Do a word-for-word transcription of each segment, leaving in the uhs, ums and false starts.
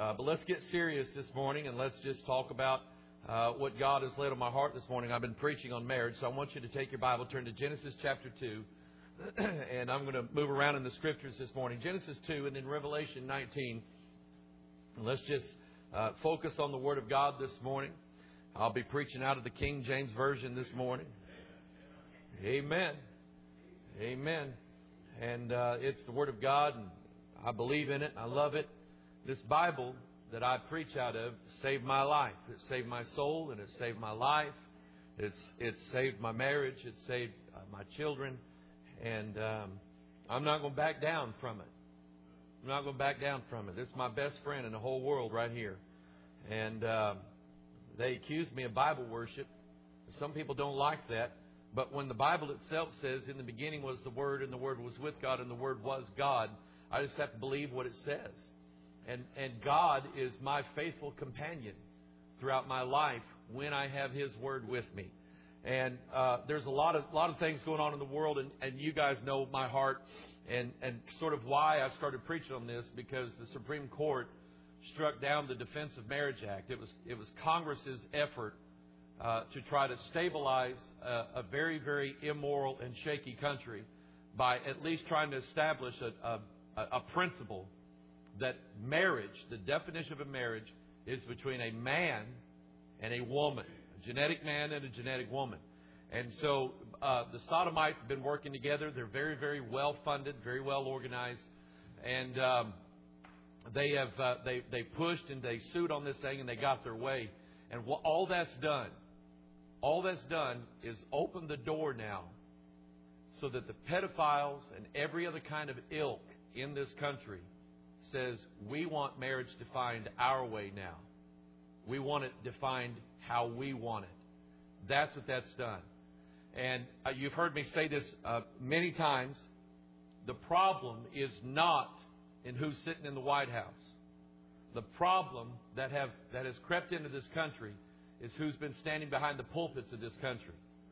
Uh, but let's get serious this morning and let's just talk about uh, what God has laid on my heart this morning. I've been preaching on marriage, so I want you to take your Bible, turn to Genesis chapter two, and I'm going to move around in the Scriptures this morning. Genesis two and then Revelation nineteen. And let's just uh, focus on the Word of God this morning. I'll be preaching out of the King James Version this morning. Amen. Amen. And uh, it's the Word of God, and I believe in it. I love it. This Bible that I preach out of saved my life. It saved my soul, and it saved my life. It's it's saved my marriage. It saved uh, my children. And um, I'm not going to back down from it. I'm not going to back down from it. This is my best friend in the whole world right here. And uh, they accuse me of Bible worship. Some people don't like that. But when the Bible itself says, in the beginning was the Word, and the Word was with God, and the Word was God, I just have to believe what it says. And and God is my faithful companion throughout my life when I have His Word with me. And uh, there's a lot of lot of things going on in the world, and, and you guys know my heart and, and sort of why I started preaching on this, because the Supreme Court struck down the Defense of Marriage Act. It was it was Congress's effort uh, to try to stabilize a, a very, very immoral and shaky country by at least trying to establish a, a, a principle that marriage, the definition of a marriage, is between a man and a woman. A genetic man and a genetic woman. And so uh, the Sodomites have been working together. They're very, very well funded, very well organized. And um, they have uh, they, they pushed and they sued on this thing, and they got their way. And wh- all that's done, all that's done is open the door now so that the pedophiles and every other kind of ilk in this country says, we want marriage defined our way now. We want it defined how we want it. That's what that's done. And uh, you've heard me say this uh, many times. The problem is not in who's sitting in the White House. The problem that have that has crept into this country is who's been standing behind the pulpits of this country.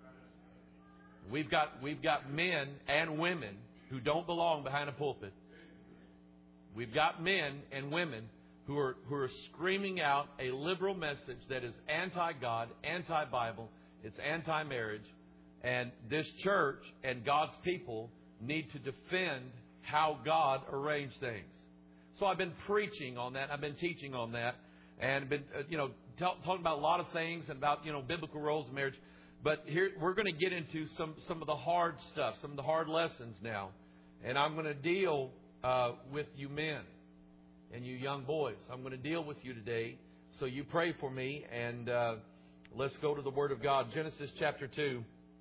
We've got we've got men and women who don't belong behind a pulpit. We've got men and women who are who are screaming out a liberal message that is anti-God, anti-Bible, it's anti-marriage, and this church and God's people need to defend how God arranged things. So I've been preaching on that, I've been teaching on that, and been uh, you know t- talking about a lot of things and about you know biblical roles in marriage. But here we're going to get into some some of the hard stuff, some of the hard lessons now, and I'm going to deal Uh, with you men and you young boys. I'm going to deal with you today. So you pray for me, and uh, let's go to the Word of God. Genesis chapter two.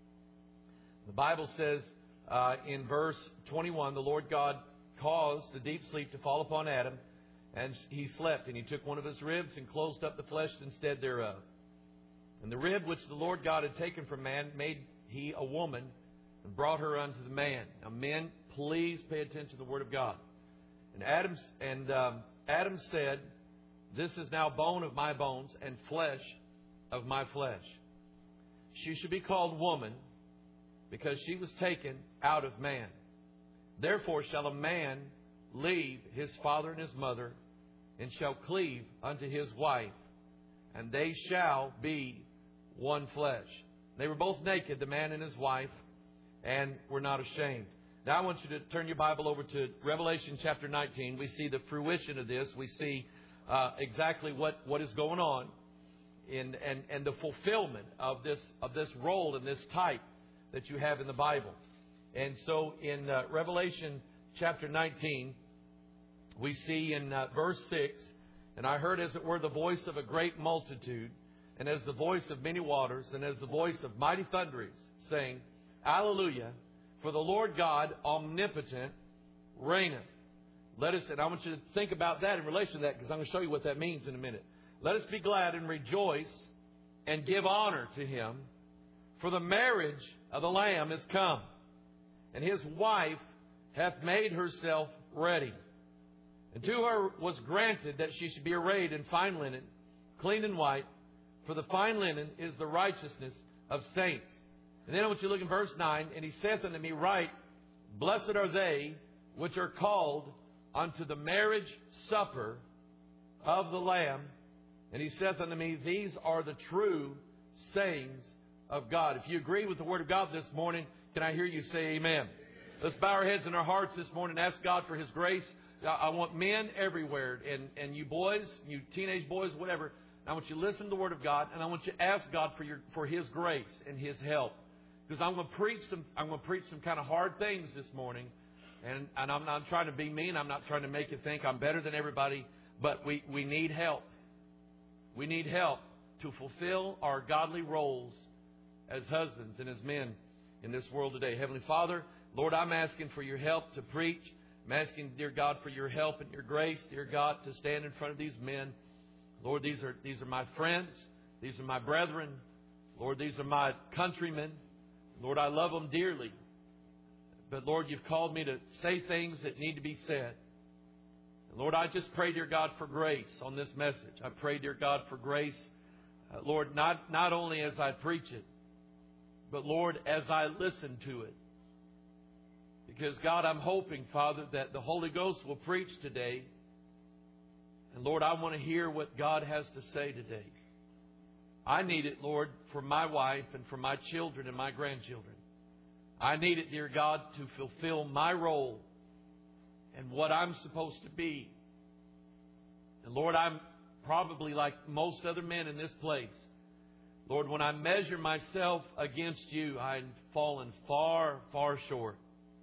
The Bible says uh, in verse twenty-one, the Lord God caused a deep sleep to fall upon Adam, and he slept. And he took one of his ribs and closed up the flesh instead thereof. And the rib which the Lord God had taken from man made he a woman, and brought her unto the man. Now men, please pay attention to the Word of God. And Adam's, and um, Adam said, this is now bone of my bones and flesh of my flesh. She should be called woman, because she was taken out of man. Therefore shall a man leave his father and his mother, and shall cleave unto his wife, and they shall be one flesh. They were both naked, the man and his wife, and were not ashamed. Now I want you to turn your Bible over to Revelation chapter nineteen. We see the fruition of this. We see uh, exactly what, what is going on in and, and the fulfillment of this of this role and this type that you have in the Bible. And so in uh, Revelation chapter nineteen, we see in uh, verse six, and I heard as it were the voice of a great multitude, and as the voice of many waters, and as the voice of mighty thunderings, saying, Alleluia, for the Lord God omnipotent reigneth. Let us, and I want you to think about that in relation to that, because I'm going to show you what that means in a minute. Let us be glad and rejoice and give honor to Him, for the marriage of the Lamb is come, and His wife hath made herself ready. And to her was granted that she should be arrayed in fine linen, clean and white, for the fine linen is the righteousness of saints. And then I want you to look in verse nine. And he saith unto me, Write, Blessed are they which are called unto the marriage supper of the Lamb. And He saith unto me, these are the true sayings of God. If you agree with the Word of God this morning, can I hear you say amen? Let's bow our heads and our hearts this morning and ask God for His grace. I want men everywhere, and, and you boys, you teenage boys, whatever, I want you to listen to the Word of God, and I want you to ask God for your for His grace and His help. Because I'm going to preach some I'm going to preach some kind of hard things this morning. And, and I'm not trying to be mean. I'm not trying to make you think I'm better than everybody. But we, we need help. We need help to fulfill our godly roles as husbands and as men in this world today. Heavenly Father, Lord, I'm asking for your help to preach. I'm asking, dear God, for your help and your grace, dear God, to stand in front of these men. Lord, these are these are my friends. These are my brethren. Lord, these are my countrymen. Lord, I love them dearly. But Lord, you've called me to say things that need to be said. And Lord, I just pray, dear God, for grace on this message. I pray, dear God, for grace. Uh, Lord, not, not only as I preach it, but Lord, as I listen to it. Because, God, I'm hoping, Father, that the Holy Ghost will preach today. And, Lord, I want to hear what God has to say today. I need it, Lord, for my wife and for my children and my grandchildren. I need it, dear God, to fulfill my role and what I'm supposed to be. And, Lord, I'm probably like most other men in this place. Lord, when I measure myself against you, I've fallen far, far short.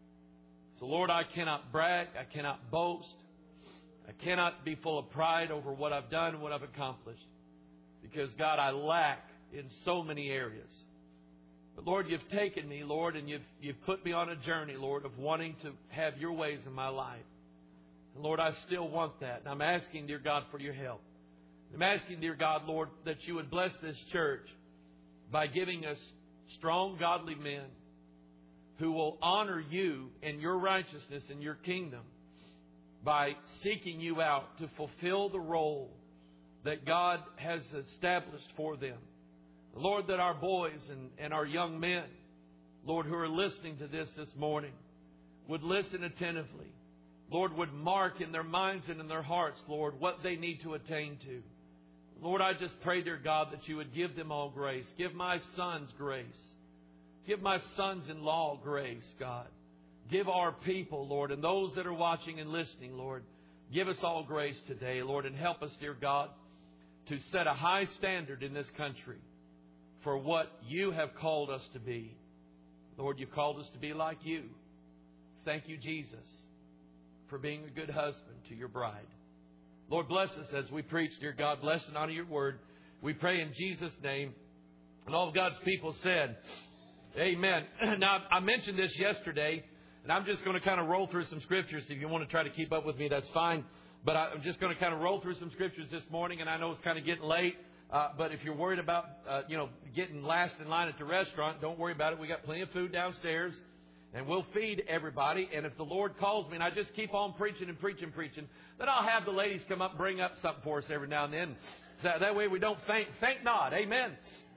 So, Lord, I cannot brag. I cannot boast. I cannot be full of pride over what I've done and what I've accomplished. Because, God, I lack in so many areas. But, Lord, you've taken me, Lord, and you've, you've put me on a journey, Lord, of wanting to have your ways in my life. And, Lord, I still want that. And I'm asking, dear God, for your help. I'm asking, dear God, Lord, that you would bless this church by giving us strong, godly men who will honor you and your righteousness and your kingdom by seeking you out to fulfill the role that God has established for them. Lord, that our boys and, and our young men, Lord, who are listening to this this morning, would listen attentively. Lord, would mark in their minds and in their hearts, Lord, what they need to attain to. Lord, I just pray, dear God, that you would give them all grace. Give my sons grace. Give my sons-in-law grace, God. Give our people, Lord, and those that are watching and listening, Lord, give us all grace today, Lord, and help us, dear God, to set a high standard in this country for what you have called us to be. Lord, you've called us to be like you. Thank you, Jesus, for being a good husband to your bride. Lord, bless us as we preach, dear God. Bless and honor your word. We pray in Jesus' name. And all of God's people said, amen. Now, I mentioned this yesterday, and I'm just going to kind of roll through some scriptures. If you want to try to keep up with me, that's fine. But I'm just going to kind of roll through some scriptures this morning, and I know it's kind of getting late. Uh, but if you're worried about, uh, you know, getting last in line at the restaurant, don't worry about it. We got plenty of food downstairs, and we'll feed everybody. And if the Lord calls me, and I just keep on preaching and preaching, preaching, then I'll have the ladies come up and bring up something for us every now and then. So that way we don't faint. Faint not. Amen.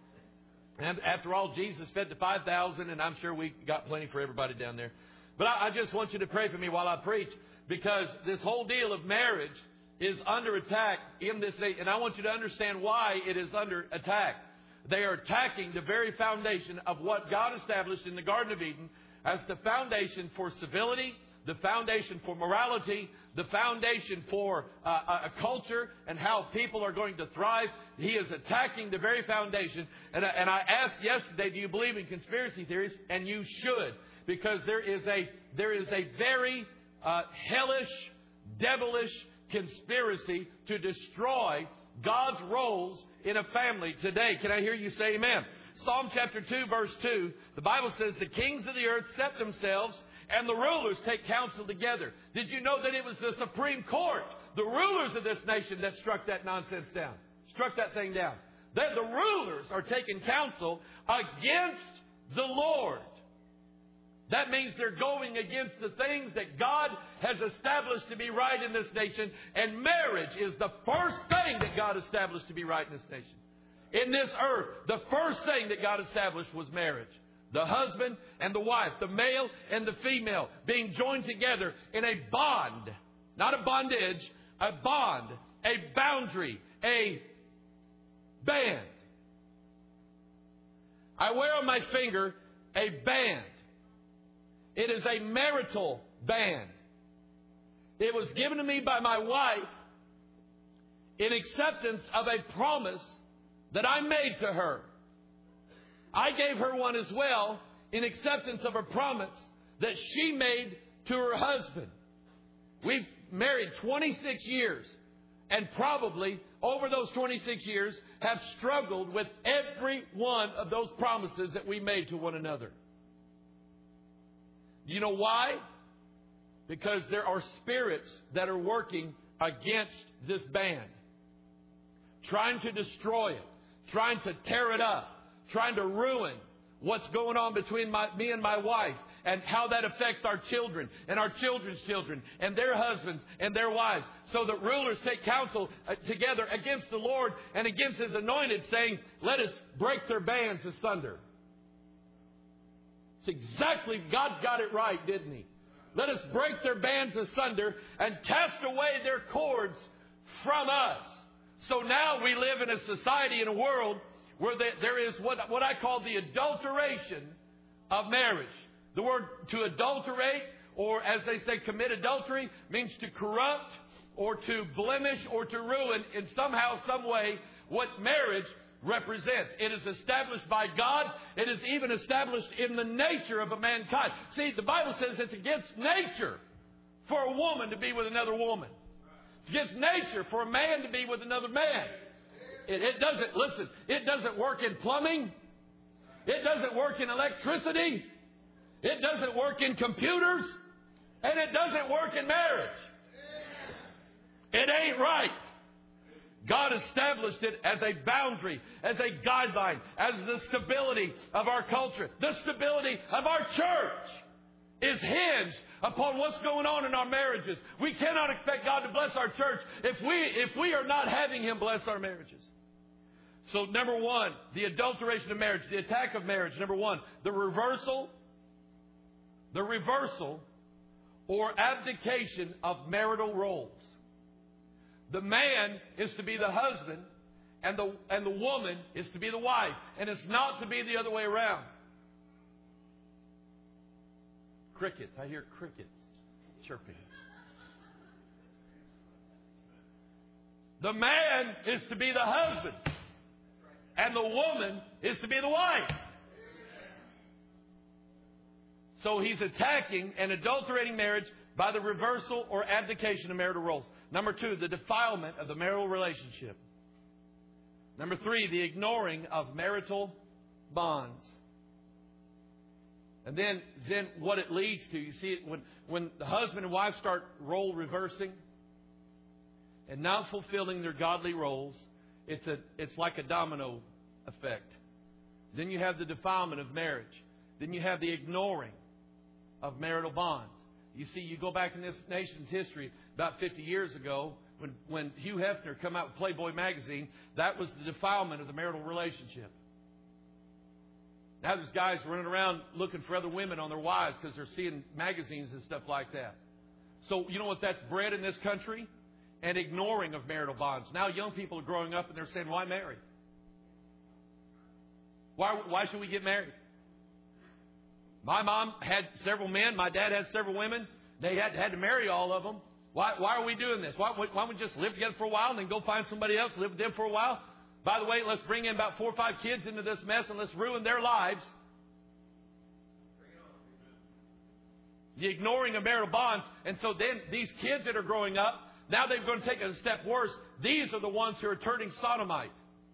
And after all, Jesus fed the five thousand, and I'm sure we got plenty for everybody down there. But I, I just want you to pray for me while I preach, because this whole deal of marriage is under attack in this day. And I want you to understand why it is under attack. They are attacking the very foundation of what God established in the Garden of Eden as the foundation for civility, the foundation for morality, the foundation for uh, a culture and how people are going to thrive. He is attacking the very foundation. And, and I asked yesterday, do you believe in conspiracy theories? And you should, because there is a there is a very uh, hellish, devilish conspiracy to destroy God's roles in a family today. Can I hear you say amen? Psalm chapter two, verse two, the Bible says, the kings of the earth set themselves, and the rulers take counsel together. Did you know that it was the Supreme Court, the rulers of this nation, that struck that nonsense down? Struck that thing down. That the rulers are taking counsel against the Lord. That means they're going against the things that God has established to be right in this nation. And marriage is the first thing that God established to be right in this nation. In this earth, the first thing that God established was marriage. The husband and the wife, the male and the female, being joined together in a bond. Not a bondage, a bond. a boundary, a band. I wear on my finger a band. It is a marital band. It was given to me by my wife in acceptance of a promise that I made to her. I gave her one as well in acceptance of a promise that she made to her husband. We've married twenty-six years, and probably over those twenty-six years have struggled with every one of those promises that we made to one another. Do you know why? Because there are spirits that are working against this band, trying to destroy it, trying to tear it up, trying to ruin what's going on between my, me and my wife, and how that affects our children and our children's children and their husbands and their wives. So that rulers take counsel together against the Lord and against His anointed, saying, let us break their bands asunder. It's exactly, God got it right, didn't He? Let us break their bands asunder and cast away their cords from us. So now we live in a society, in a world, where there is what, what I call the adulteration of marriage. The word to adulterate, or as they say, commit adultery, means to corrupt or to blemish or to ruin in somehow, some way, what marriage represents. It is established by God. It is even established in the nature of a mankind. See, the Bible says it's against nature for a woman to be with another woman. It's against nature for a man to be with another man. It, it doesn't, listen, it doesn't work in plumbing. It doesn't work in electricity. It doesn't work in computers. And it doesn't work in marriage. It ain't right. God established it as a boundary, as a guideline, as the stability of our culture. The stability of our church is hinged upon what's going on in our marriages. We cannot expect God to bless our church if we, if we are not having Him bless our marriages. So number one, the adulteration of marriage, the attack of marriage. Number one, the reversal, the reversal or abdication of marital roles. The man is to be the husband, and the and the woman is to be the wife. And it's not to be the other way around. Crickets. I hear crickets chirping. The man is to be the husband, and the woman is to be the wife. So he's attacking and adulterating marriage by the reversal or abdication of marital roles. Number two, the defilement of the marital relationship. Number three, the ignoring of marital bonds. And then, then what it leads to, you see it when, when the husband and wife start role reversing and not fulfilling their godly roles, it's a it's like a domino effect. Then you have the defilement of marriage. Then you have the ignoring of marital bonds. You see, you go back in this nation's history about fifty years ago when, when Hugh Hefner came out with Playboy magazine, that was the defilement of the marital relationship. Now there's guys running around looking for other women on their wives because they're seeing magazines and stuff like that. So you know what that's bred in this country? An ignoring of marital bonds. Now young people are growing up and they're saying, why marry? Why, why should we get married? My mom had several men. My dad had several women. They had, had to marry all of them. Why, why are we doing this? Why, why don't we just live together for a while and then go find somebody else, live with them for a while? By the way, let's bring in about four or five kids into this mess and let's ruin their lives. The ignoring of marital bonds. And so then these kids that are growing up, now they're going to take it a step worse. These are the ones who are turning sodomite.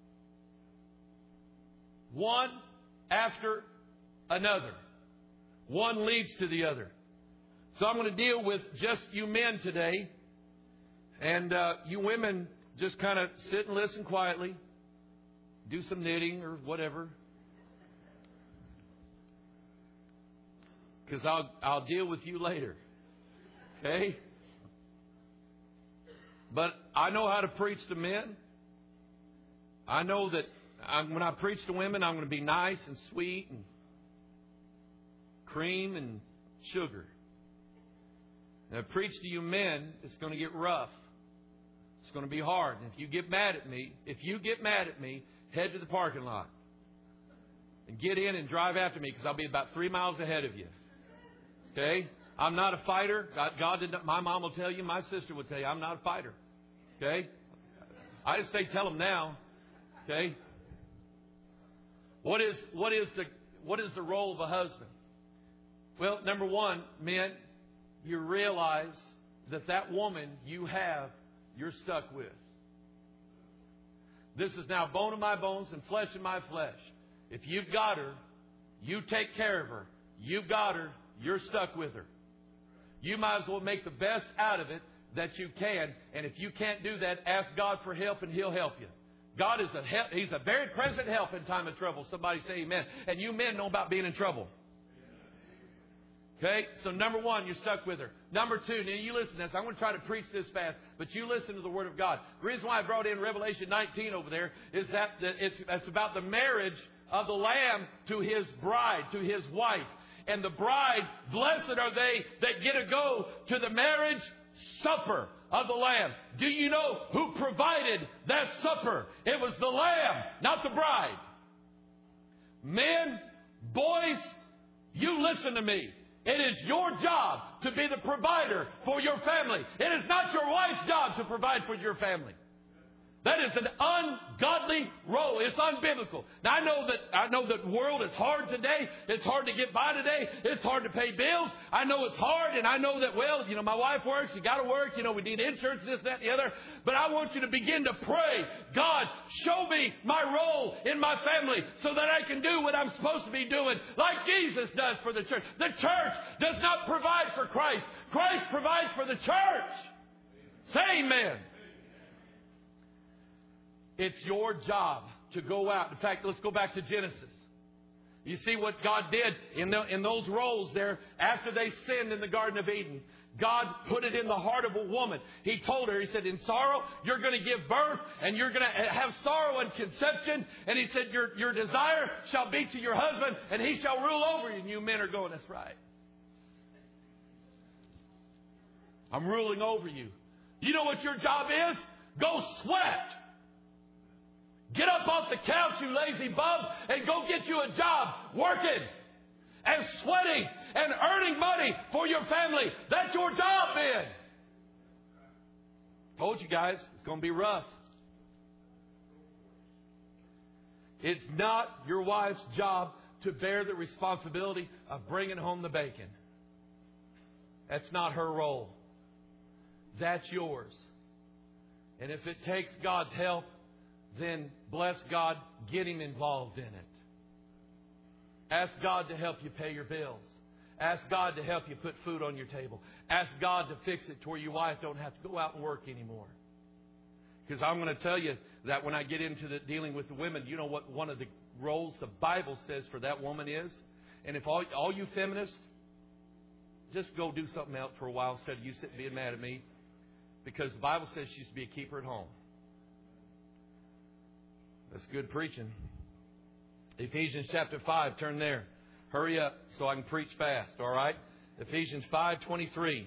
One after another. One leads to the other. So I'm going to deal with just you men today. And uh, you women just kind of sit and listen quietly. Do some knitting or whatever. Because I'll, I'll deal with you later. Okay? But I know how to preach to men. I know that I'm, when I preach to women, I'm going to be nice and sweet and cream and sugar. And I preach to you men, it's going to get rough. It's going to be hard. And if you get mad at me, if you get mad at me, head to the parking lot and get in and drive after me, because I'll be about three miles ahead of you. Okay? I'm not a fighter. God, God did not, my mom will tell you, my sister will tell you, I'm not a fighter. Okay? I just say tell them now. Okay? What is what is the what is the role of a husband? Well, number one, men, you realize that that woman you have, you're stuck with. This is now bone of my bones and flesh of my flesh. If you've got her, you take care of her. You've got her, you're stuck with her. You might as well make the best out of it that you can. And if you can't do that, ask God for help and He'll help you. God is a help. He's a very present help in time of trouble. Somebody say amen. And you men know about being in trouble. Okay? So number one, you're stuck with her. Number two, now you listen to this. I'm going to try to preach this fast, but you listen to the Word of God. The reason why I brought in Revelation nineteen over there is that it's, it's about the marriage of the Lamb to His bride, to His wife. And the bride, blessed are they that get to go to the marriage supper of the Lamb. Do you know who provided that supper? It was the Lamb, not the bride. Men, boys, you listen to me. It is your job to be the provider for your family. It is not your wife's job to provide for your family. That is an ungodly role. It's unbiblical. Now I know that I know that the world is hard today. It's hard to get by today. It's hard to pay bills. I know it's hard, and I know that, well, you know, my wife works, you gotta work, you know, we need insurance, this, that, and the other. But I want you to begin to pray. God, show me my role in my family so that I can do what I'm supposed to be doing, like Jesus does for the church. The church does not provide for Christ. Christ provides for the church. Say amen. It's your job to go out. In fact, let's go back to Genesis. You see what God did in, the, in those roles there after they sinned in the Garden of Eden. God put it in the heart of a woman. He told her, He said, in sorrow, you're going to give birth and you're going to have sorrow and conception. And He said, your, your desire shall be to your husband and he shall rule over you. And you men are going, that's right. I'm ruling over you. You know what your job is? Go sweat. Get up off the couch, you lazy bum, and go get you a job working and sweating and earning money for your family. That's your job, man. Told you guys, it's going to be rough. It's not your wife's job to bear the responsibility of bringing home the bacon. That's not her role. That's yours. And if it takes God's help, then bless God, get Him involved in it. Ask God to help you pay your bills. Ask God to help you put food on your table. Ask God to fix it to where your wife don't have to go out and work anymore. Because I'm going to tell you that when I get into the dealing with the women, you know what one of the roles the Bible says for that woman is? And if all, all you feminists, just go do something else for a while instead of you sitting being mad at me. Because the Bible says she's to be a keeper at home. That's good preaching. Ephesians chapter five, turn there. Hurry up so I can preach fast, all right? Ephesians five twenty-three.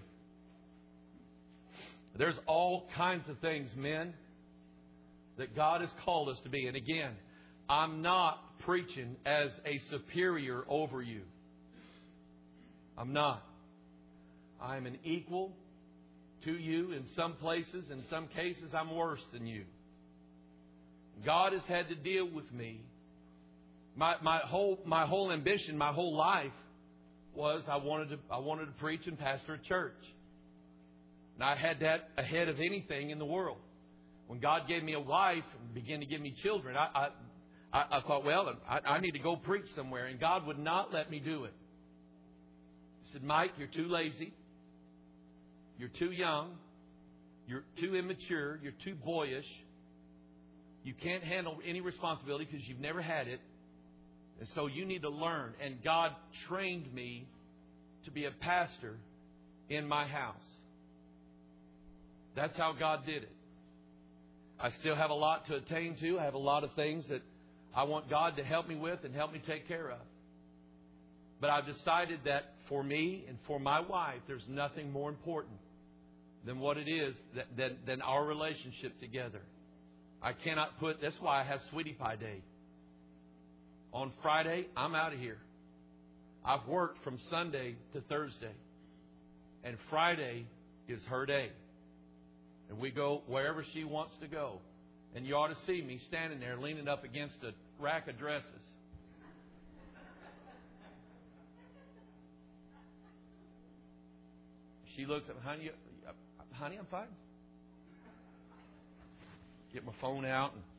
There's all kinds of things, men, that God has called us to be. And again, I'm not preaching as a superior over you. I'm not. I'm an equal to you in some places. In some cases, I'm worse than you. God has had to deal with me. My my whole my whole ambition, my whole life was I wanted to I wanted to preach and pastor a church. And I had that ahead of anything in the world. When God gave me a wife and began to give me children, I I, I thought, well, I, I need to go preach somewhere, and God would not let me do it. He said, Mike, you're too lazy. You're too young. You're too immature. You're too boyish. You can't handle any responsibility because you've never had it. And so you need to learn. And God trained me to be a pastor in my house. That's how God did it. I still have a lot to attain to. I have a lot of things that I want God to help me with and help me take care of. But I've decided that for me and for my wife, there's nothing more important than what it is than, than our relationship together. I cannot put, that's why I have Sweetie Pie Day. On Friday, I'm out of here. I've worked from Sunday to Thursday. And Friday is her day. And we go wherever she wants to go. And you ought to see me standing there leaning up against a rack of dresses. She looks at me, honey, honey, I'm fine. Get my phone out. And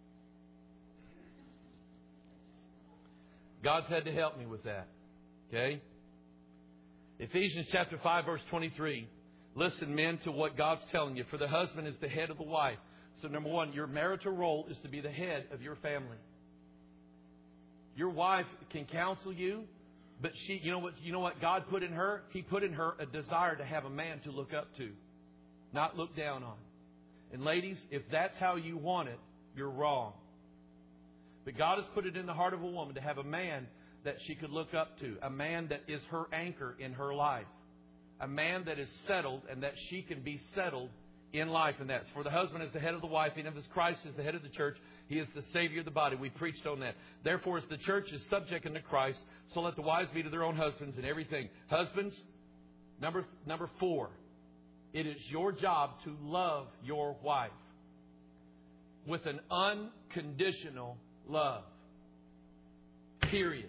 God's had to help me with that. Okay? Ephesians chapter five, verse twenty-three. Listen, men, to what God's telling you. For the husband is the head of the wife. So number one, your marital role is to be the head of your family. Your wife can counsel you, but she, you know what, you know what God put in her? He put in her a desire to have a man to look up to, not look down on. And ladies, if that's how you want it, you're wrong. But God has put it in the heart of a woman to have a man that she could look up to, a man that is her anchor in her life, a man that is settled and that she can be settled in life. And that's for the husband as the head of the wife, and as Christ is the head of the church, He is the Savior of the body. We preached on that. Therefore, as the church is subject unto Christ, so let the wives be to their own husbands in everything. Husbands, number number four, it is your job to love your wife with an unconditional love. Period.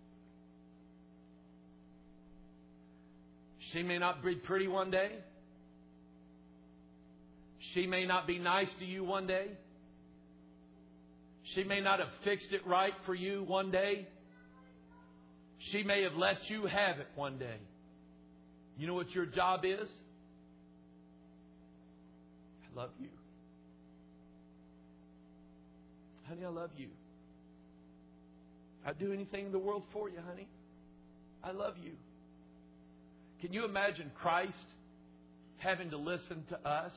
She may not be pretty one day. She may not be nice to you one day. She may not have fixed it right for you one day. She may have let you have it one day. You know what your job is? I love you. Honey, I love you. I'd do anything in the world for you, honey. I love you. Can you imagine Christ having to listen to us?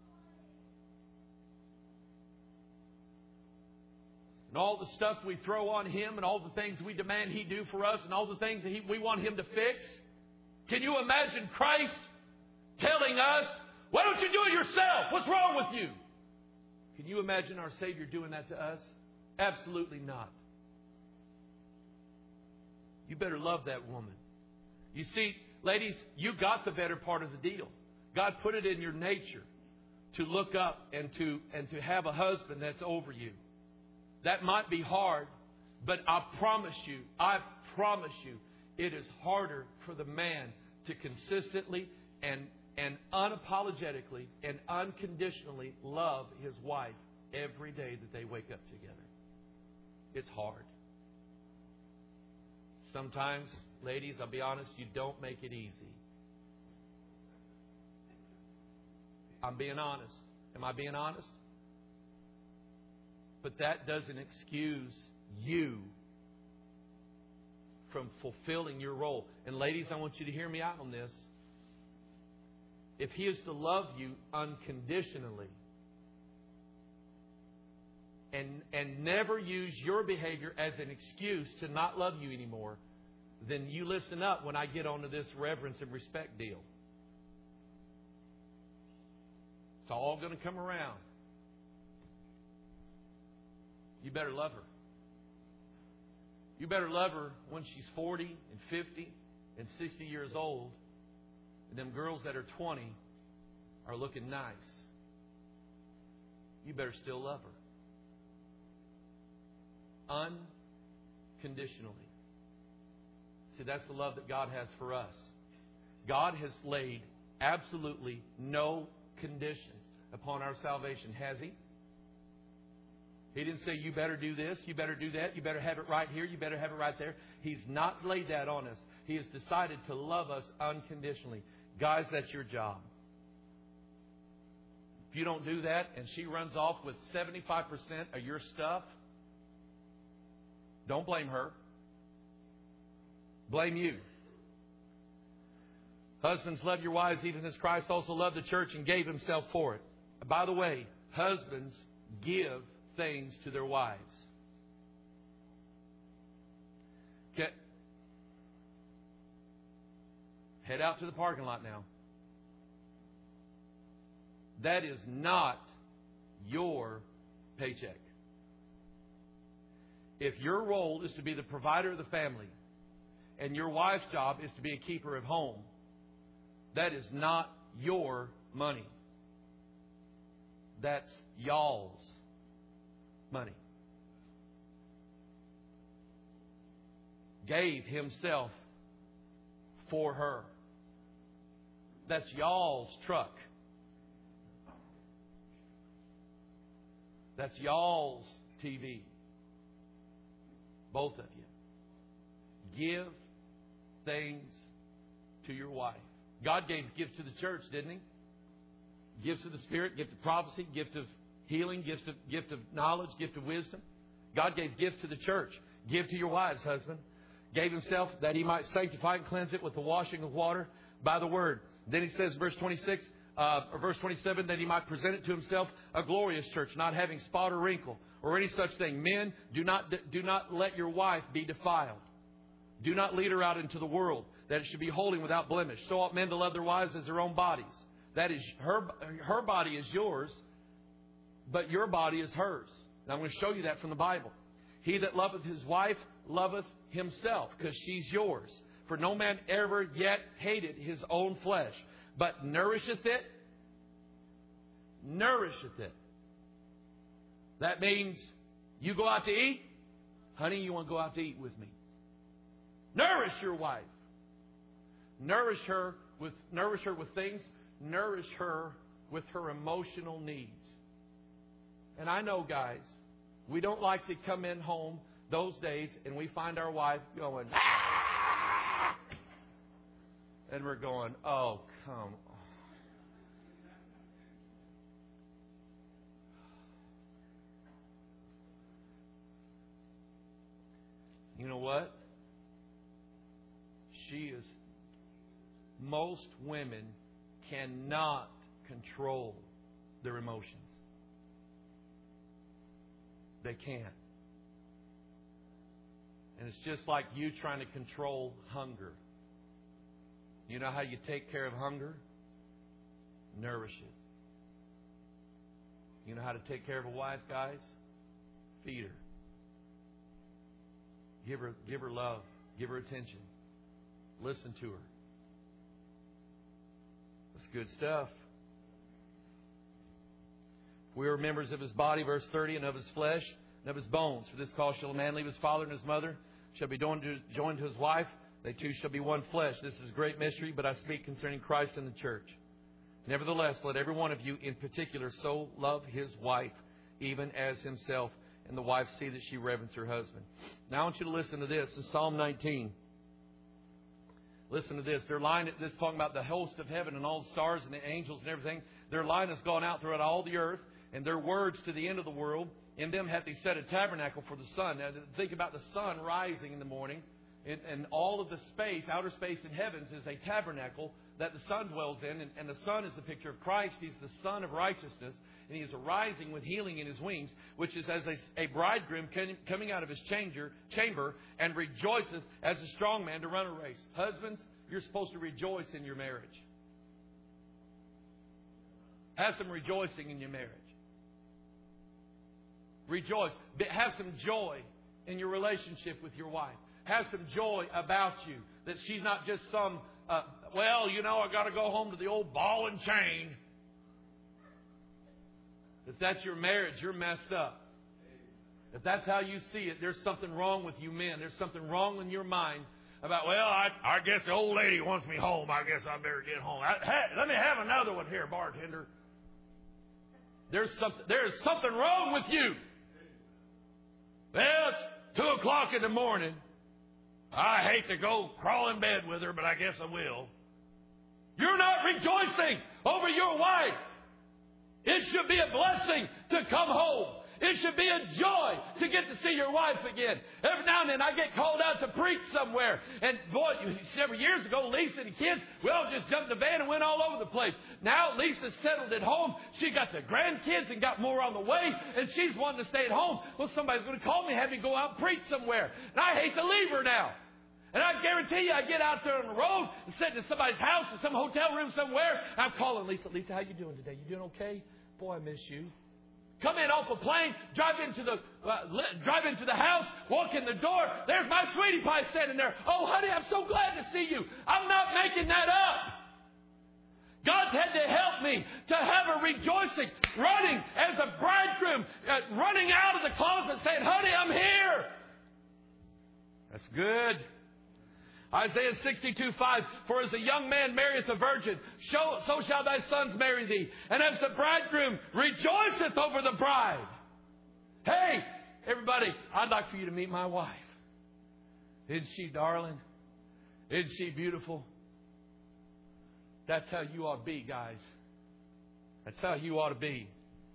And all the stuff we throw on Him and all the things we demand He do for us and all the things that he, we want Him to fix? Can you imagine Christ telling us, why don't you do it yourself? What's wrong with you? Can you imagine our Savior doing that to us? Absolutely not. You better love that woman. You see, ladies, you got the better part of the deal. God put it in your nature to look up and to and to have a husband that's over you. That might be hard, but I promise you, I promise you, it is harder for the man to consistently and and unapologetically and unconditionally love his wife every day that they wake up together. It's hard. Sometimes, ladies, I'll be honest, you don't make it easy. I'm being honest. Am I being honest? But that doesn't excuse you from fulfilling your role. And ladies, I want you to hear me out on this. If He is to love you unconditionally and and never use your behavior as an excuse to not love you anymore, then you listen up when I get onto this reverence and respect deal. It's all going to come around. You better love her. You better love her when she's forty and fifty and sixty years old. And them girls that are twenty are looking nice. You better still love her. Unconditionally. See, that's the love that God has for us. God has laid absolutely no conditions upon our salvation, has He? He didn't say, you better do this, you better do that, you better have it right here, you better have it right there. He's not laid that on us. He has decided to love us unconditionally. Guys, that's your job. If you don't do that and she runs off with seventy-five percent of your stuff, don't blame her. Blame you. Husbands, love your wives even as Christ also loved the church and gave Himself for it. By the way, husbands give things to their wives. Okay. Head out to the parking lot now. That is not your paycheck. If your role is to be the provider of the family and your wife's job is to be a keeper of home, that is not your money. That's y'all's money. Gave Himself for her. That's y'all's truck. That's y'all's T V. Both of you. Give things to your wife. God gave gifts to the church, didn't He? Gifts of the Spirit, gift of prophecy, gift of healing, gift of, gift of knowledge, gift of wisdom. God gave gifts to the church. Give to your wives, husband. Gave Himself that He might sanctify and cleanse it with the washing of water by the Word. Then He says, verse twenty-six, uh, or verse twenty-seven, that He might present it to Himself a glorious church, not having spot or wrinkle or any such thing. Men, do not do not let your wife be defiled. Do not lead her out into the world, that it should be holy without blemish. So ought men to love their wives as their own bodies. That is, her her body is yours, but your body is hers. Now I'm going to show you that from the Bible. He that loveth his wife loveth himself, because she's yours. For no man ever yet hated his own flesh, but nourisheth it. Nourisheth it. That means you go out to eat. Honey, you want to go out to eat with me. Nourish your wife. Nourish her with nourish her with things. Nourish her with her emotional needs. And I know, guys, we don't like to come in home those days and we find our wife going, ah! And we're going, oh, come on. You know what? She is, most women cannot control their emotions. They can't. And it's just like you trying to control hunger. You know how you take care of hunger? Nourish it. You know how to take care of a wife, guys? Feed her. Give her, give her love. Give her attention. Listen to her. That's good stuff. We are members of His body, verse thirty, and of His flesh, and of His bones. For this cause shall a man leave his father and his mother, shall be joined to, joined to his wife. They two shall be one flesh. This is a great mystery, but I speak concerning Christ and the church. Nevertheless, let every one of you in particular so love his wife, even as himself, and the wife see that she reverence her husband. Now I want you to listen to this. In Psalm nineteen. Listen to this. Their line, this is talking about the host of heaven and all the stars and the angels and everything. Their line has gone out throughout all the earth, and their words to the end of the world. In them hath He set a tabernacle for the sun. Now think about the sun rising in the morning. And, and all of the space, outer space in heavens, is a tabernacle that the sun dwells in. And, and the sun is a picture of Christ. He's the Son of righteousness. And He is arising with healing in His wings, which is as a, a bridegroom coming out of his chamber, chamber and rejoiceth as a strong man to run a race. Husbands, you're supposed to rejoice in your marriage. Have some rejoicing in your marriage. Rejoice. Have some joy in your relationship with your wife. Have some joy about you. That she's not just some, uh, well, you know, I got to go home to the old ball and chain. If that's your marriage, you're messed up. If that's how you see it, there's something wrong with you men. There's something wrong in your mind about, well, I, I guess the old lady wants me home. I guess I better get home. I, hey, let me have another one here, bartender. There's something, there's something wrong with you. Well, it's two o'clock in the morning. I hate to go crawl in bed with her, but I guess I will. You're not rejoicing over your wife. It should be a blessing to come home. It should be a joy to get to see your wife again. Every now and then I get called out to preach somewhere. And boy, several years ago, Lisa and the kids, we all just jumped in the van and went all over the place. Now Lisa's settled at home. She got the grandkids and got more on the way. And she's wanting to stay at home. Well, somebody's going to call me and have me go out and preach somewhere. And I hate to leave her now. And I guarantee you, I get out there on the road and sit in somebody's house or some hotel room somewhere. I'm calling Lisa. Lisa, how you doing today? You doing okay? Boy, I miss you. Come in off a plane, drive into the uh, drive into the house, walk in the door. There's my sweetie pie standing there. Oh, honey, I'm so glad to see you. I'm not making that up. God had to help me to have a rejoicing, running as a bridegroom, uh, running out of the closet saying, honey, I'm here. That's good. Isaiah sixty-two five, for as a young man marrieth a virgin, so, so shall thy sons marry thee. And as the bridegroom rejoiceth over the bride. Hey, everybody, I'd like for you to meet my wife. Isn't she darling? Isn't she beautiful? That's how you ought to be, guys. That's how you ought to be.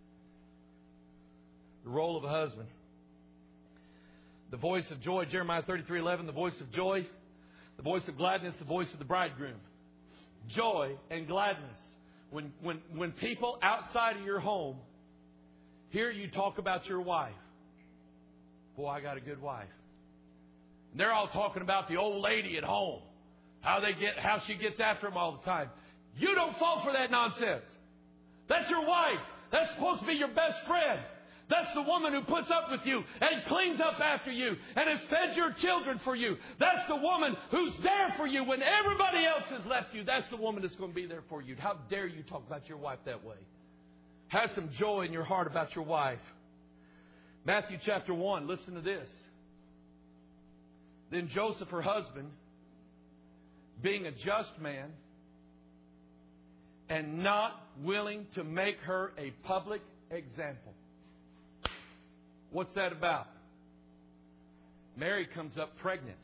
The role of a husband. The voice of joy, Jeremiah thirty-three eleven, the voice of joy. The voice of gladness, the voice of the bridegroom. Joy and gladness. When, when, when people outside of your home hear you talk about your wife. Boy, I got a good wife. And they're all talking about the old lady at home. How they get, how she gets after them all the time. You don't fall for that nonsense. That's your wife. That's supposed to be your best friend. That's the woman who puts up with you and cleans up after you and has fed your children for you. That's the woman who's there for you when everybody else has left you. That's the woman that's going to be there for you. How dare you talk about your wife that way? Have some joy in your heart about your wife. Matthew chapter one, listen to this. Then Joseph, her husband, being a just man and not willing to make her a public example. What's that about? Mary comes up pregnant.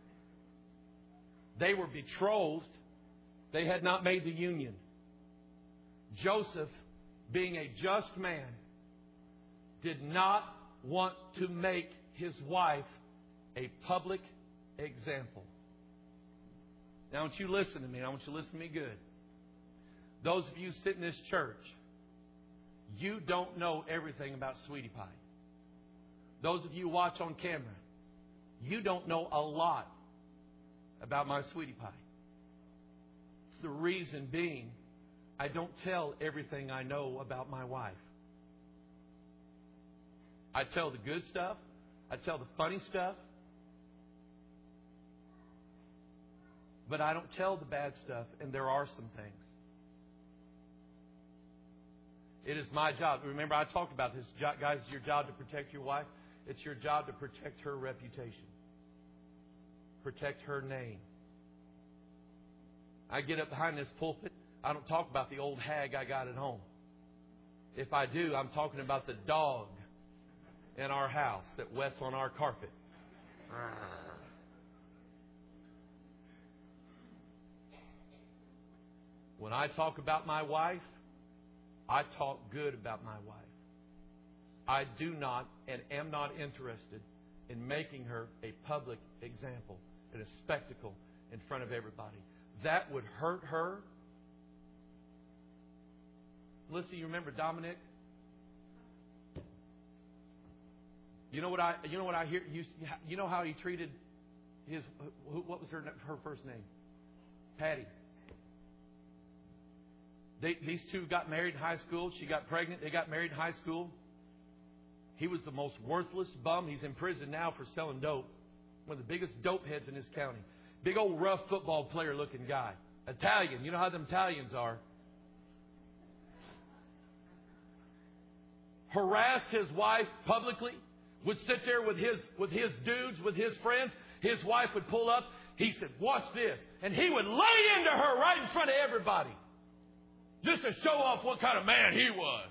They were betrothed. They had not made the union. Joseph, being a just man, did not want to make his wife a public example. Now I want you to listen to me. I want you to listen to me good. Those of you sitting in this church, you don't know everything about Sweetie Pie. Those of you who watch on camera, you don't know a lot about my Sweetie Pie. The reason being, I don't tell everything I know about my wife. I tell the good stuff. I tell the funny stuff. But I don't tell the bad stuff, and there are some things. It is my job. Remember, I talked about this. Guys, it's your job to protect your wife. It's your job to protect her reputation. Protect her name. I get up behind this pulpit. I don't talk about the old hag I got at home. If I do, I'm talking about the dog in our house that wets on our carpet. When I talk about my wife, I talk good about my wife. I do not and am not interested in making her a public example and a spectacle in front of everybody. That would hurt her. Melissa, you remember Dominic? You know what I? You know what I hear? You, you know how he treated his? What was her her first name? Patty. They, these two got married in high school. She got pregnant. They got married in high school. He was the most worthless bum. He's in prison now for selling dope. One of the biggest dope heads in this county. Big old rough football player looking guy. Italian. You know how them Italians are. Harassed his wife publicly. Would sit there with his with his dudes, with his friends. His wife would pull up. He said, watch this. And he would lay into her right in front of everybody. Just to show off what kind of man he was.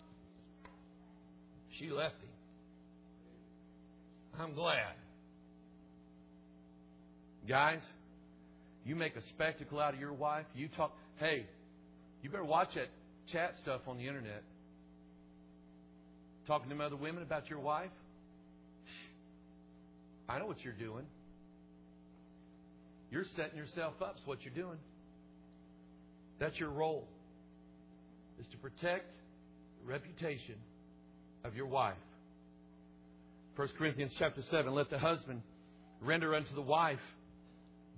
She left him. I'm glad. Guys, you make a spectacle out of your wife. You talk, hey, you better watch that chat stuff on the internet. Talking to them other women about your wife. I know what you're doing. You're setting yourself up. That's what you're doing. That's your role. Is to protect the reputation of your wife. First Corinthians chapter seven, let the husband render unto the wife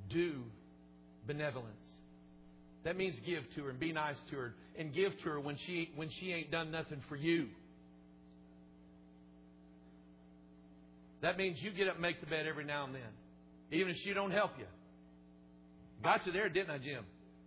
do benevolence. That means give to her and be nice to her and give to her when she when she ain't done nothing for you. That means you get up and make the bed every now and then, even if she don't help you. Got you there, didn't I, Jim?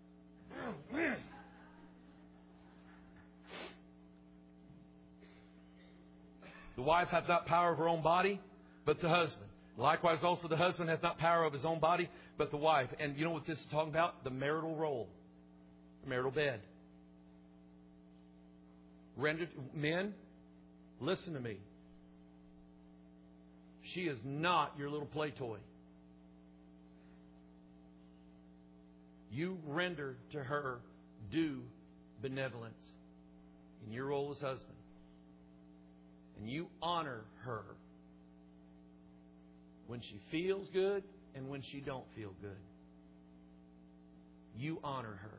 The wife hath not power of her own body, but the husband. Likewise also the husband hath not power of his own body, but the wife. And you know what this is talking about? The marital role. The marital bed. Rendered, men, listen to me. She is not your little play toy. You render to her due benevolence in your role as husband. And you honor her when she feels good and when she don't feel good. You honor her.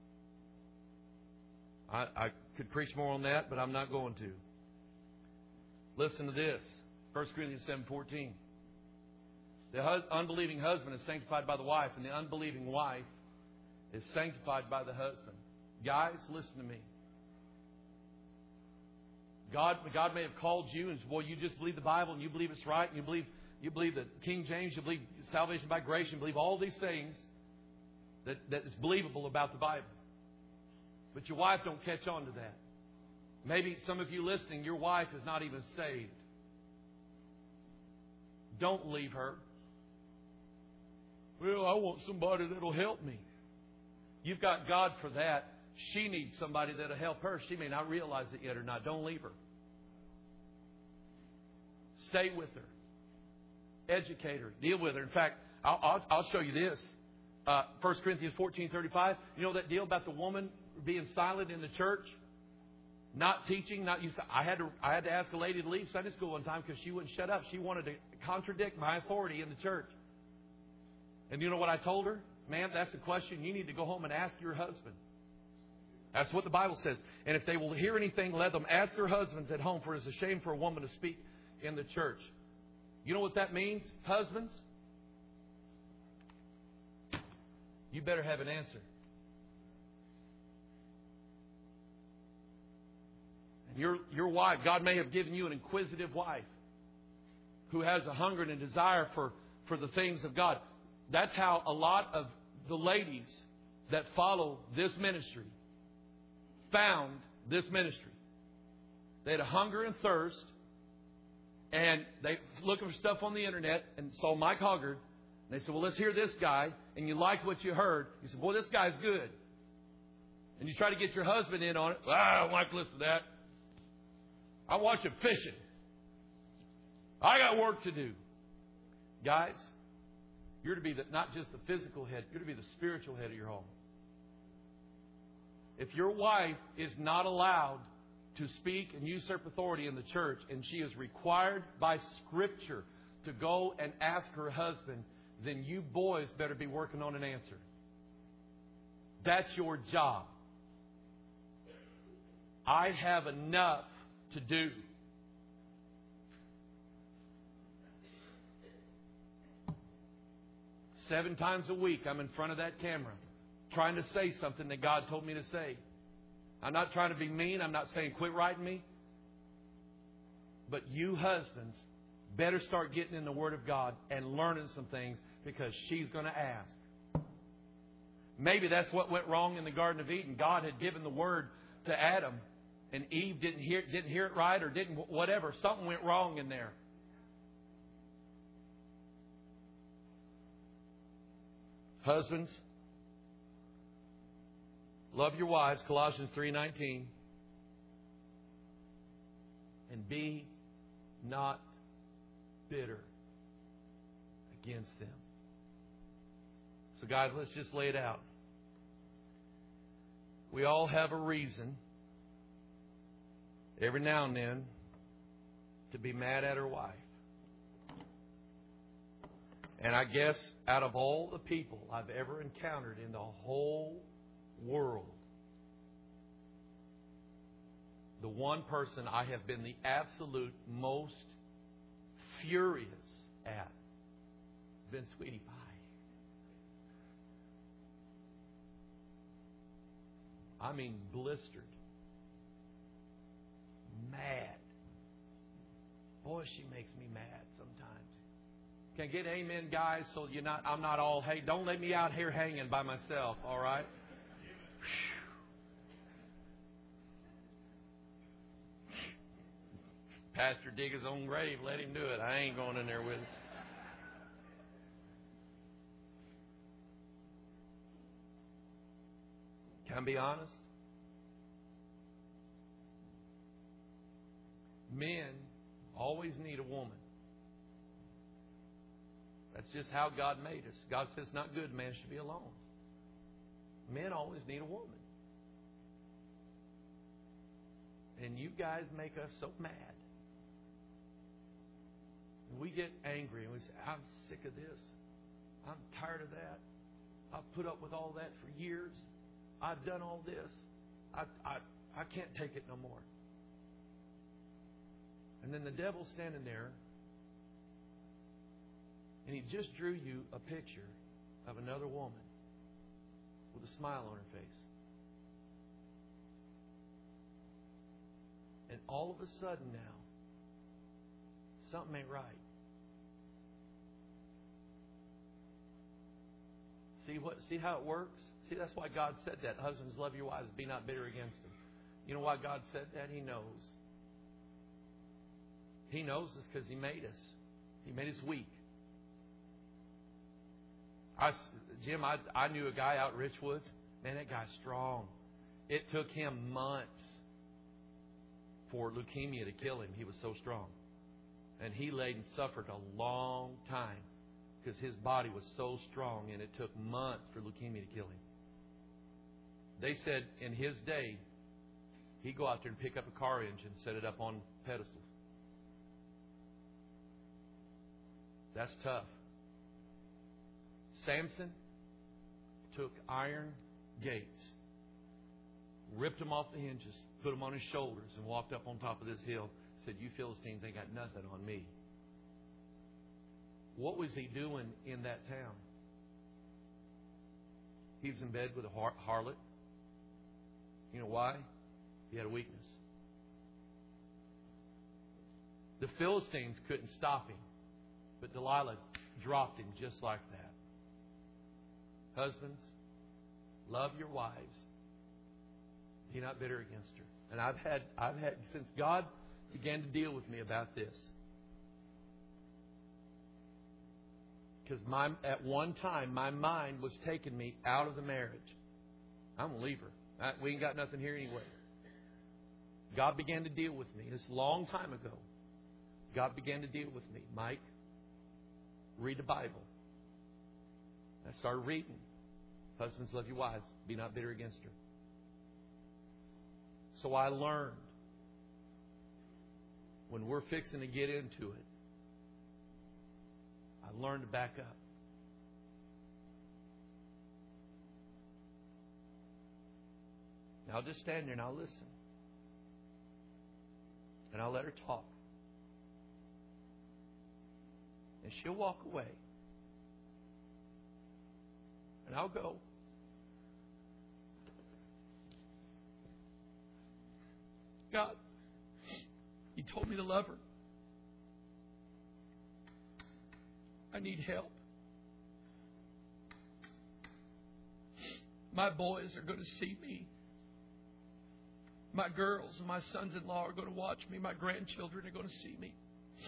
I, I could preach more on that, but I'm not going to. Listen to this. First Corinthians seven fourteen. The hus- unbelieving husband is sanctified by the wife, and the unbelieving wife is sanctified by the husband. Guys, listen to me. God, God may have called you and said, well, you just believe the Bible and you believe it's right, and you believe you believe that King James, you believe salvation by grace, you believe all these things that, that is believable about the Bible. But your wife don't catch on to that. Maybe some of you listening, your wife is not even saved. Don't leave her. Well, I want somebody that'll help me. You've got God for that. She needs somebody that'll help her. She may not realize it yet or not. Don't leave her. Stay with her. Educate her. Deal with her. In fact, I'll, I'll, I'll show you this. Uh, First Corinthians fourteen thirty-five. You know that deal about the woman being silent in the church? Not teaching, not used to, I had to I had to ask a lady to leave Sunday school one time because she wouldn't shut up. She wanted to contradict my authority in the church. And you know what I told her? Ma'am, that's a question you need to go home and ask your husband. That's what the Bible says. And if they will hear anything, let them ask their husbands at home, for it is a shame for a woman to speak in the church. You know what that means, husbands? You better have an answer. And your, your wife, God may have given you an inquisitive wife who has a hunger and a desire for, for the things of God. That's how a lot of the ladies that follow this ministry found this ministry. They had a hunger and thirst, and they looking for stuff on the internet and saw Mike Hoggard. And they said, well, let's hear this guy. And you like what you heard. You said, boy, this guy's good. And you try to get your husband in on it. Well, I don't like to listen to that. I watch him fishing. I got work to do. Guys, you're to be the, not just the physical head, you're to be the spiritual head of your home. If your wife is not allowed to speak and usurp authority in the church, and she is required by Scripture to go and ask her husband, then you boys better be working on an answer. That's your job. I have enough to do. Seven times a week, I'm in front of that camera trying to say something that God told me to say. I'm not trying to be mean. I'm not saying quit writing me. But you husbands better start getting in the Word of God and learning some things, because she's going to ask. Maybe that's what went wrong in the Garden of Eden. God had given the Word to Adam, and Eve didn't hear, didn't hear it right, or didn't whatever. Something went wrong in there. Husbands, love your wives, Colossians three nineteen. And be not bitter against them. So guys, let's just lay it out. We all have a reason every now and then to be mad at our wife. And I guess out of all the people I've ever encountered in the whole world, the one person I have been the absolute most furious at has been Sweetie Pie. I mean blistered. Mad. Boy, she makes me mad sometimes. Can I get amen, guys, so you're not, I'm not all, hey, don't let me out here hanging by myself, all right? Pastor dig his own grave, let him do it. I ain't going in there with him. Can I be honest? Men always need a woman. That's just how God made us. God says it's not good man should be alone. Men always need a woman. And you guys make us so mad. And we get angry and we say, I'm sick of this. I'm tired of that. I've put up with all that for years. I've done all this. I, I, I can't take it no more. And then the devil's standing there, and he just drew you a picture of another woman with a smile on her face. And all of a sudden now, something ain't right. See what? See how it works? See, that's why God said that. Husbands, love your wives, be not bitter against them. You know why God said that? He knows. He knows us because He made us. He made us weak. I, Jim, I, I knew a guy out in Richwoods. Man, that guy's strong. It took him months for leukemia to kill him. He was so strong. And he laid and suffered a long time because his body was so strong, and it took months for leukemia to kill him. They said in his day, he'd go out there and pick up a car engine, set it up on pedestals. That's tough. Samson took iron gates, ripped them off the hinges, put them on his shoulders, and walked up on top of this hill. Said, you Philistines ain't got nothing on me. What was he doing in that town? He was in bed with a har- harlot. You know why? He had a weakness. The Philistines couldn't stop him, but Delilah dropped him just like that. Husbands, love your wives. Be not bitter against her. And I've had, I've had, since God began to deal with me about this, because my, at one time, my mind was taking me out of the marriage. I'm going to leave her. I, we ain't got nothing here anyway. God began to deal with me. This a long time ago. God began to deal with me. Mike, read the Bible. I started reading. Husbands, love your wives. Be not bitter against her. So I learned when we're fixing to get into it, I learned to back up. Now I'll just stand there and I'll listen. And I'll let her talk. And she'll walk away. And I'll go. God, You told me to love her. I need help. My boys are going to see me. My girls and my sons-in-law are going to watch me. My grandchildren are going to see me.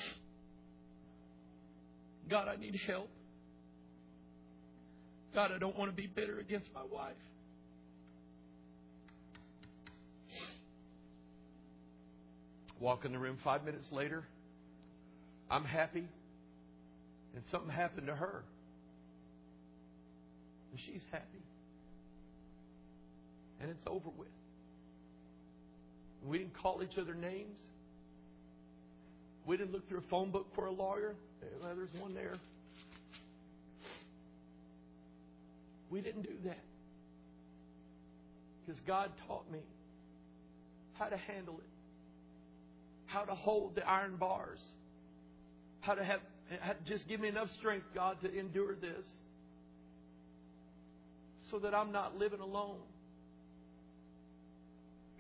God, I need help. God, I don't want to be bitter against my wife. Walk in the room five minutes later. I'm happy. And something happened to her. And she's happy. And it's over with. We didn't call each other names. We didn't look through a phone book for a lawyer. Well, there's one there. We didn't do that. Because God taught me how to handle it. How to hold the iron bars. How to have, just give me enough strength, God, to endure this. So that I'm not living alone.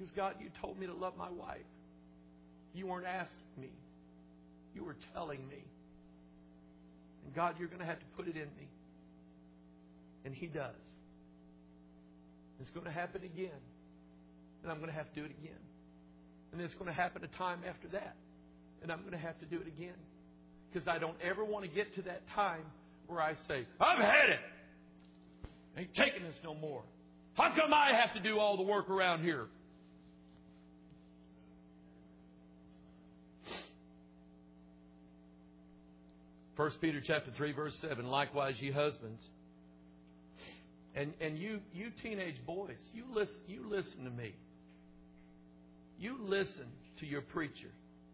Because, God, you told me to love my wife. You weren't asking me. You were telling me. And, God, you're going to have to put it in me. And He does. It's going to happen again. And I'm going to have to do it again. And it's going to happen a time after that. And I'm going to have to do it again. Because I don't ever want to get to that time where I say, I've had it. Ain't taking this no more. How come I have to do all the work around here? First Peter chapter three, verse seven. Likewise, ye husbands. And and you you teenage boys, you listen you listen to me. You listen to your preacher.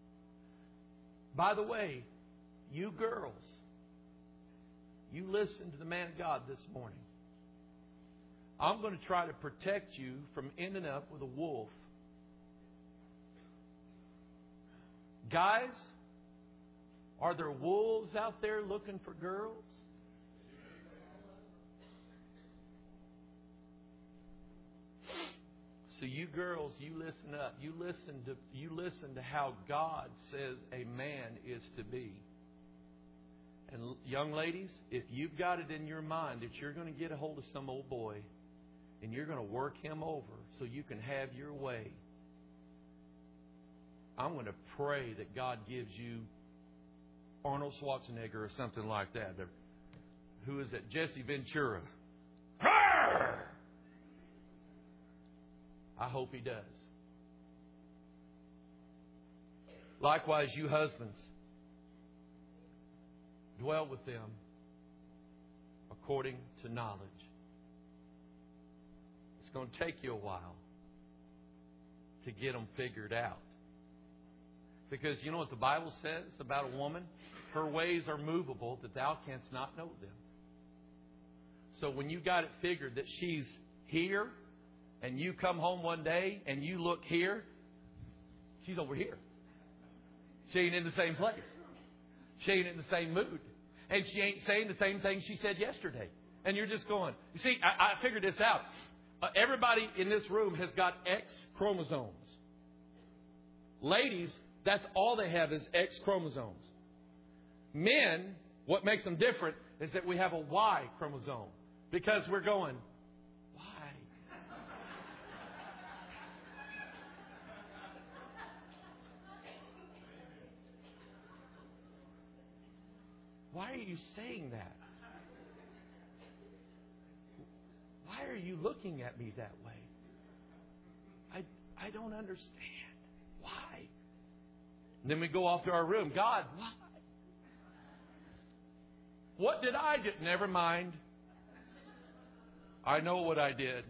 By the way, you girls, you listen to the man of God this morning. I'm going to try to protect you from ending up with a wolf. Guys, are there wolves out there looking for girls? So you girls, you listen up. You listen to you listen to how God says a man is to be. And young ladies, if you've got it in your mind that you're going to get a hold of some old boy and you're going to work him over so you can have your way, I'm going to pray that God gives you Arnold Schwarzenegger or something like that. Who is it? Jesse Ventura. I hope he does. Likewise, you husbands, dwell with them according to knowledge. It's going to take you a while to get them figured out. Because you know what the Bible says about a woman? Her ways are movable, that thou canst not know them. So when you got it figured that she's here, and you come home one day and you look here, she's over here. She ain't in the same place. She ain't in the same mood. And she ain't saying the same thing she said yesterday. And you're just going, you see, I, I figured this out. Uh, everybody in this room has got X chromosomes. Ladies, that's all they have is X chromosomes. Men, what makes them different is that we have a Y chromosome. Because we're going, why are you saying that? Why are you looking at me that way? I, I don't understand. Why? And then we go off to our room. God, why? What did I do? Never mind. I know what I did.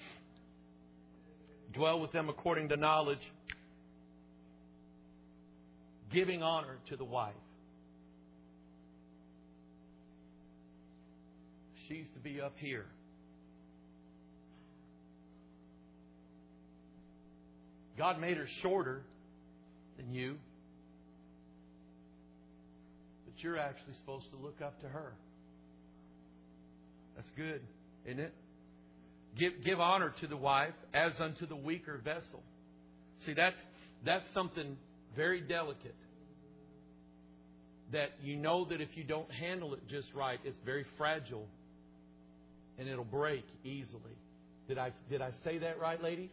Dwell with them according to knowledge, giving honor to the wife. She's to be up here. God made her shorter than you. But you're actually supposed to look up to her. That's good, isn't it? Give, give honor to the wife as unto the weaker vessel. See, that's, that's something very delicate. That you know that if you don't handle it just right, it's very fragile. And it'll break easily. Did I did I say that right, ladies?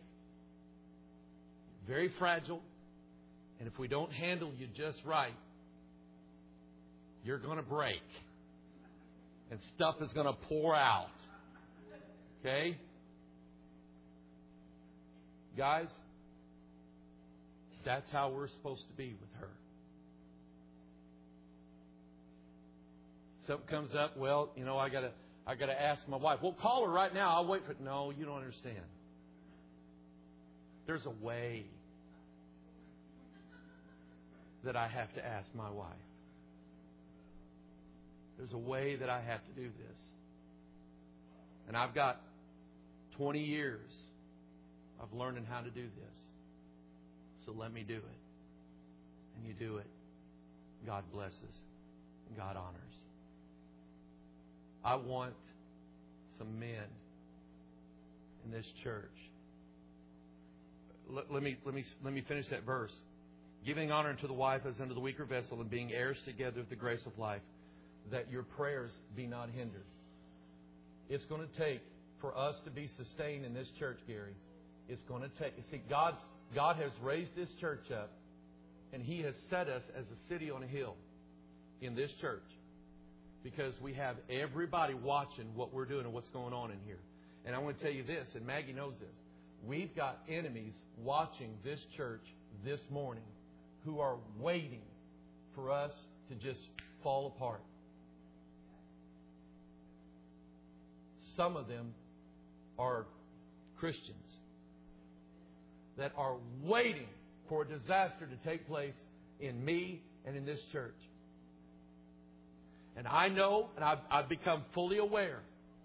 Very fragile. And if we don't handle you just right, you're going to break. And stuff is going to pour out. Okay? Guys, that's how we're supposed to be with her. Something comes up, well, you know, I got to I got to ask my wife. Well, call her right now. I'll wait for it. No, you don't understand. There's a way that I have to ask my wife. There's a way that I have to do this. And I've got twenty years of learning how to do this. So let me do it. And you do it. God blesses. And God honors. I want some men in this church let, let me let me let me finish that verse. Giving honor unto the wife as unto the weaker vessel, and being heirs together of the grace of life, that your prayers be not hindered. It's going to take, for us to be sustained in this church, Gary, it's going to take... You see, God's, God has raised this church up, and He has set us as a city on a hill in this church, because we have everybody watching what we're doing and what's going on in here. And I want to tell you this, and Maggie knows this. We've got enemies watching this church this morning who are waiting for us to just fall apart. Some of them are Christians that are waiting for a disaster to take place in me and in this church. And I know, and I've, I've become fully aware,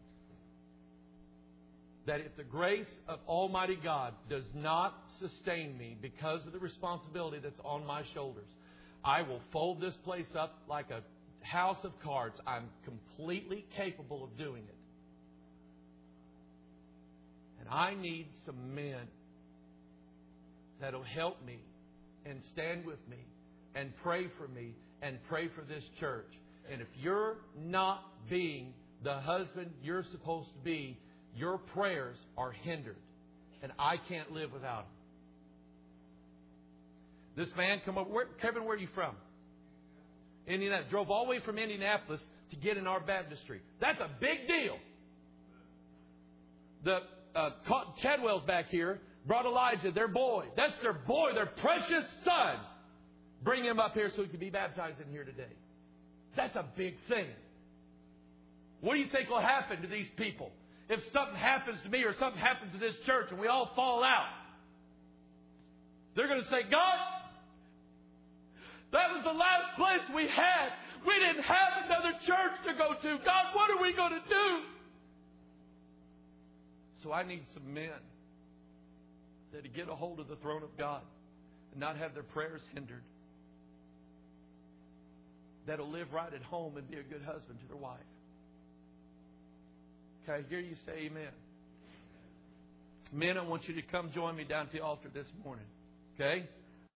that if the grace of Almighty God does not sustain me because of the responsibility that's on my shoulders, I will fold this place up like a house of cards. I'm completely capable of doing it. And I need some men that'll help me and stand with me and pray for me and pray for this church. And if you're not being the husband you're supposed to be, your prayers are hindered. And I can't live without them. This man come over. Where, Kevin, where are you from? Indianapolis. Drove all the way from Indianapolis to get in our baptistry. That's a big deal. The uh, Chadwell's back here brought Elijah, their boy. That's their boy, their precious son. Bring him up here so he can be baptized in here today. That's a big thing. What do you think will happen to these people if something happens to me or something happens to this church and we all fall out? They're going to say, God, that was the last place we had. We didn't have another church to go to. God, what are we going to do? So I need some men that to get a hold of the throne of God and not have their prayers hindered. That'll live right at home and be a good husband to their wife. Okay, I hear you say amen. Men, I want you to come join me down at the altar this morning. Okay?